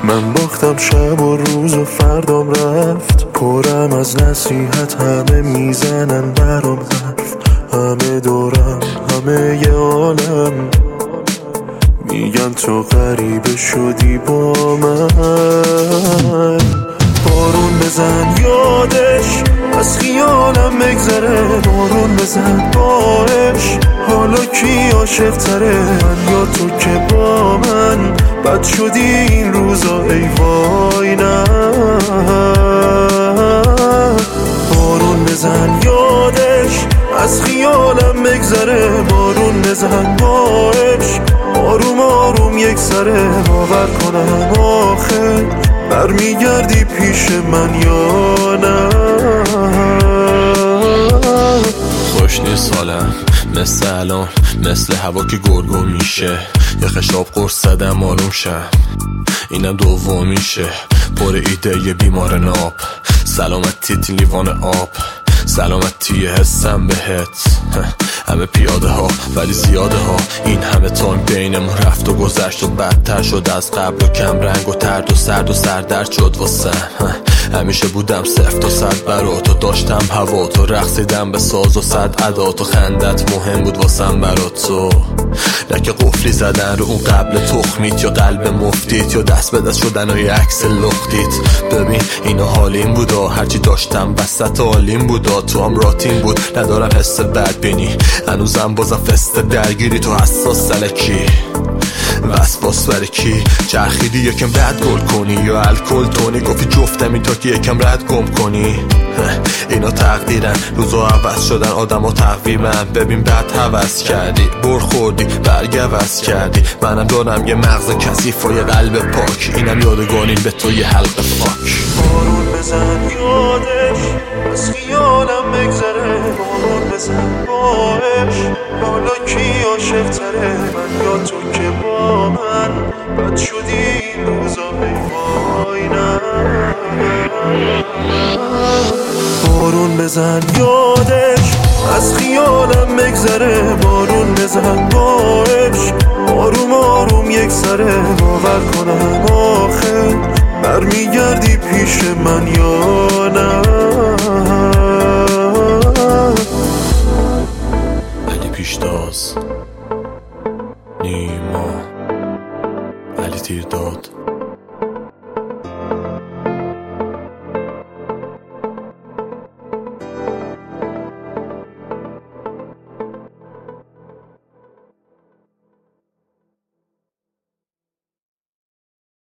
من باختم شب و روز و فردام رفت، پرم از نصیحت، همه میزنن برام حرف، همه دورم، همه ی عالم میگن تو غریبه شدی با من. بارون بزن یادش از خیالم بگذره، بارون بزن باش حالا کی عاشق تره، من یا تو که با من بد شدی این روزا ای وای نه. بارون بزن یادش از خیالم بگذره، بارون بزن باش آروم آروم یک سره، باور کنم آخه برمیگردی پیش من یا نه. خوش نیست حالم مثل الان، مثل هوا که گرگو میشه، یه خشاب قرص زدم آروم شم، اینم دومیشه، پر ایده یه بیمار ناب، سلامتی لیوان آب، سلامتی حسم بهت، همه پیاده ها ولی زیاده ها، این همه تایم بینمون رفت و گذشت و بدتر شد از قبل و کم رنگ و ترد و سرد و سردرد شد واسم. همیشه بودم 0 تا 100 برات و داشتم هوا تو، رقصیدم به ساز و صد عدات و خندت مهم بود واسم برات تو، نه که قفلی زدن رو اون قبل تخمیت یا قلب مفتیت یا دست به دست شدن و یه عکس لختیت. ببین اینا حالیم بودا، هرچی داشتم وسط حالیم بودا، تو هم راتین بود ندارم حس بد بینی، هنوزم بازم فست درگیری تو حساس سلکی وسواس برای کی چرخیدی یکم رد گل کنی یا الکل تونی، گفتی جفتمی تا که یکم رد گم کنی. اینا تقدیرن، روزا عوض شدن آدم ها تقویمن، ببین بد حوض کردی برخوردی برگوز کردی، منم دارم یه مغز کثیف و یه قلب پاک، اینم یادگانیم به تو یه حلقه فاک. بارون بزن یادش از خیالم بگذره، بارون بزن باش حالا کی عاشق تره، من یا تو که با من بد شدی این روزا ای وای نه. بارون بزن یادش از خیالم بگذره، بارون بزن باش آروم آروم یک سره، باور کنم آخه برمیگردی پیش من یا نه. علی پیشتاز نیما، علی تیرداد.